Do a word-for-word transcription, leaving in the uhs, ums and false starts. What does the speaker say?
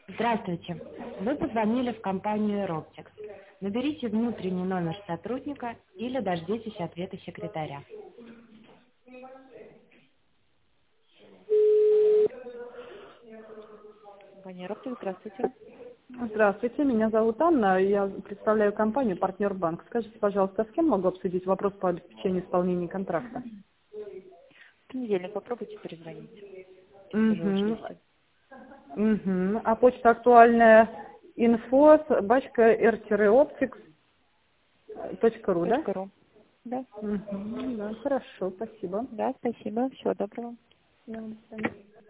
Здравствуйте. Вы позвонили в компанию Roptix. Наберите внутренний номер сотрудника или дождитесь ответа секретаря. Компания Roptix, здравствуйте. Здравствуйте, меня зовут Анна, я представляю компанию «Партнер Банк». Скажите, пожалуйста, с кем могу обсудить вопрос по обеспечению исполнения контракта? В понедельник попробуйте перезвонить. Сейчас уже ушли Угу. все. Угу. А почта актуальная инфо собачка эр-оптикс точка ру, да? Точка ру. Да. Угу. Да, хорошо, спасибо. Да, спасибо. Всего доброго. Да, до свидания.